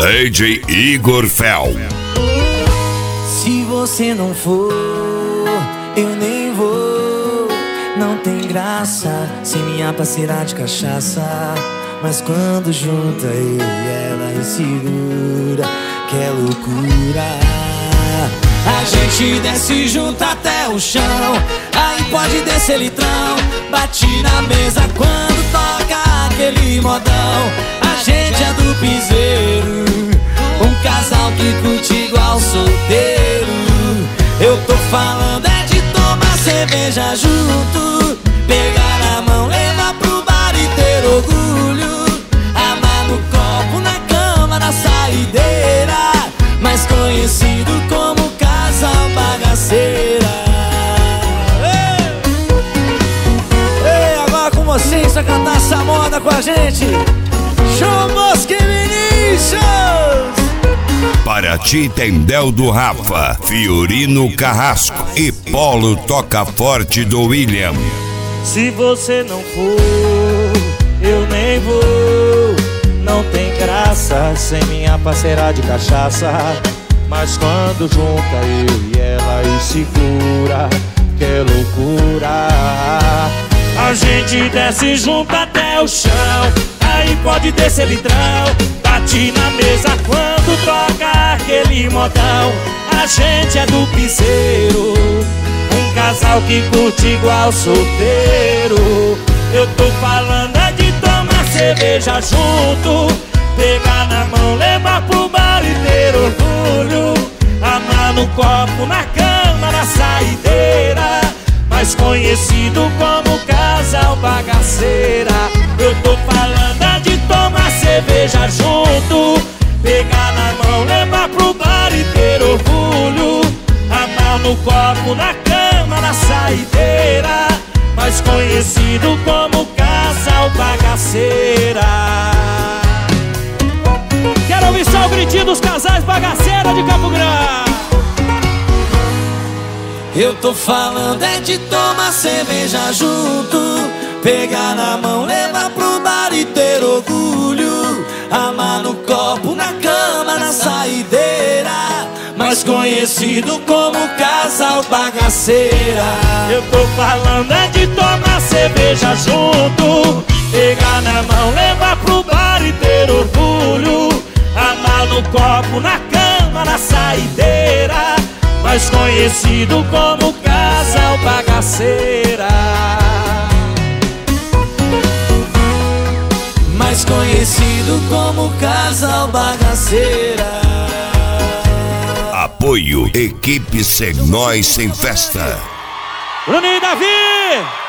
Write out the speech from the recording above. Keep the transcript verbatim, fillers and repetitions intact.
D J Igor Fel. Se você não for, eu nem vou. Não tem graça sem minha parceira de cachaça. Mas quando junta eu e ela e segura, que é loucura. A gente desce junto até o chão, aí pode descer litrão. Bate na mesa quando toca aquele modão. A gente é do piseiro, um casal que curte igual solteiro. Eu tô falando é de tomar cerveja junto, pegar na mão, levar pro bar e ter orgulho. Amar no copo, na cama, na saideira, mais conhecido como casal bagaceira. Ei, Ei agora com vocês, pra cantar essa moda com a gente, João Bosco e Vinícius. Paraty tem Del do Rafa, Fiorino Carrasco e Polo Toca Forte do William. Se você não for, eu nem vou. Não tem graça sem minha parceira de cachaça. Mas quando junta eu e ela e segura, que é loucura. A gente desce junto até o chão, aí pode descer litrão. Bate na mesa quando toca aquele modão. A gente é do piseiro, um casal que curte igual solteiro. Eu tô falando é de tomar cerveja junto, pegar na mão, levar pro bar e ter orgulho. Amar no copo, na cama, na saideira, mais conhecido como casal bagaceira. Eu tô falando é de tomar cerveja junto, pegar na mão, levar pro bar e ter orgulho. Amar no copo, na cama, na saideira, mais conhecido como casal bagaceira. Quero ouvir só o gritinho dos casais bagaceira de Campo Grande. Eu tô falando é de tomar cerveja junto, pegar na mão, levar pro bar e ter orgulho. Amar no copo, na cama, na saideira, mais conhecido como casal bagaceira. Eu tô falando é de tomar cerveja junto, pegar na mão, levar pro bar e ter orgulho. Amar no copo, na cama, na saideira, mais conhecido como casal bagaceira. Mais conhecido como casal bagaceira. Apoio Equipe Sem Nós Sem Festa. Bruninho e Davi!